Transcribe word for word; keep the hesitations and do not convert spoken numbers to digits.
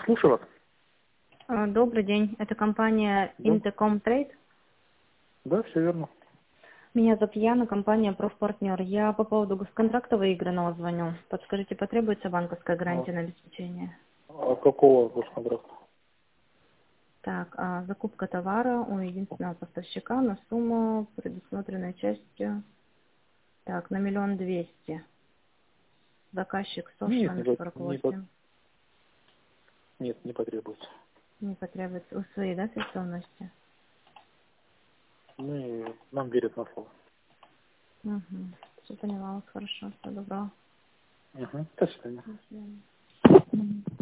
Слушаю вас. А, Добрый день. Это компания Да. Intercom Trade. Да, все верно. Меня зовут Яна, компания Профпартнер. Я по поводу госконтракта выигранного звоню. Подскажите, потребуется банковская А, гарантия на обеспечение? а какого госконтракта? Так, а закупка товара у единственного поставщика на сумму, предусмотренной частью, так, на миллион двести. Заказчик СОШ Нет, не, номер по- сорок не по- восемь. нет, не потребуется. Не потребуется. У своей, да, средственности? Мы, нам верят на слово. Угу. Все поняла вас, хорошо. Всего доброго. Угу. До свидания. До свидания.